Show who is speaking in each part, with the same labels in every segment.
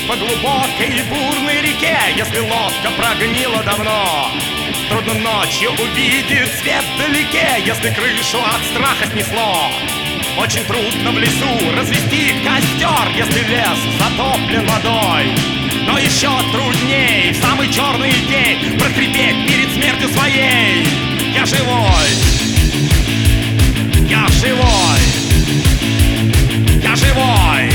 Speaker 1: по глубокой и бурной реке, если лодка прогнила давно. Трудно ночью увидеть свет вдалеке, если крышу от страха снесло. Очень трудно в лесу развести костер, если лес затоплен водой. Но еще трудней в самый черный день прокрепеть перед смертью своей: я живой, я живой, я живой,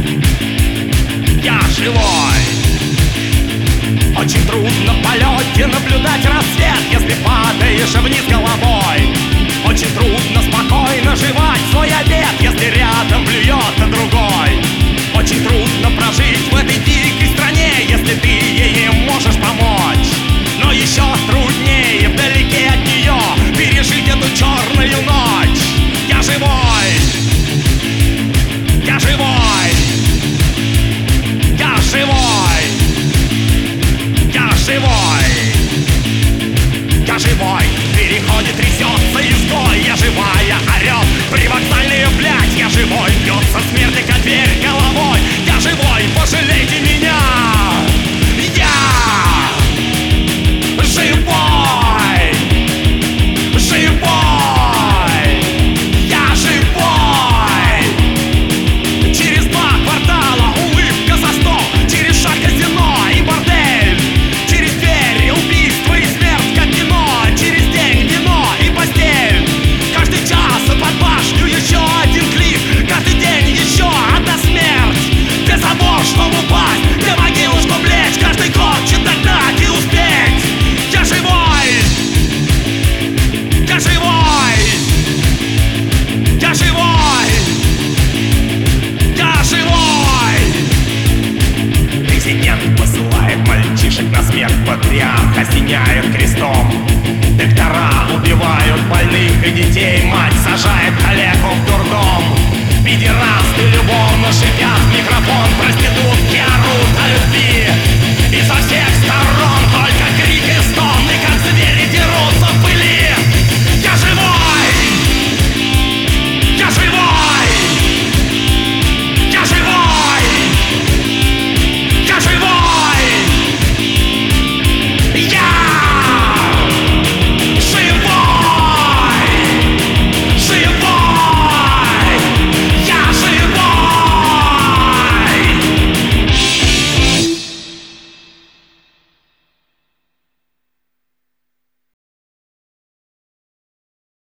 Speaker 1: я живой. Очень трудно в полете наблюдать рассвет, если падаешь вниз головой. Очень трудно спокойно жевать свой обед, если рядом блюет другой. Очень трудно прожить в этой дикой стране, если ты ей не можешь помочь. Но еще труднее вдалеке от нее пережить эту черную ночь. Я живой, я живой, я живой, я живой, я живой. В переходе трясется изгой, я живая, орет привокзальные блядь. Я живой, бьется смерть как дверь головой. Я живой, пожалейте меня. Я живой, живой, я живой. Через 2 квартала улыбка за стол, через шаг казино и бордель, через дверь убийство и смерть как кино, через день вино и постель. Каждый час под башню еще один клик, каждый день еще одна смерть. Для того, чтобы упасть, для могилы, чтобы лечь, каждый год догнать и успеть. Я живой, я живой, я живой, я живой. Президент посылает мальчишек на смерть, патриарх осеняет крестом. Доктора убивают больных и детей, мать сажает коллегу в дурдом. Педерасты любовно шипят в микрофон, проститутки орут о любви изо всех сторон.